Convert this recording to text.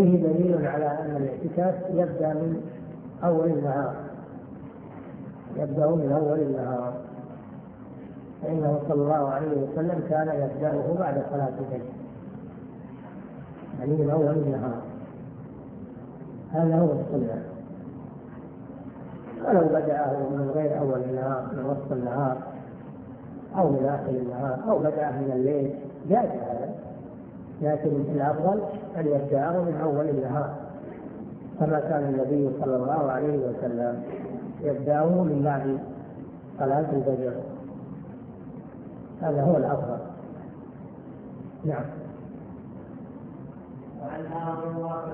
فيه دليل على أن الاعتكاف يبدأ من أول النهار، فإنه صلى الله عليه وسلم كان يبدأه بعد صلاة الليل، يعني من أول النهار. هذا هو السنة. ولو بدأه من غير أول النهار، من وسط النهار أو من آخر النهار أو بدأه من الليل جاز هذا، لكن الأفضل أن يبدأه من أول النهار كما كان النبي صلى الله عليه وسلم يبدأه من بعد صلاة الفجر. هذا هو الأفضل. نعم.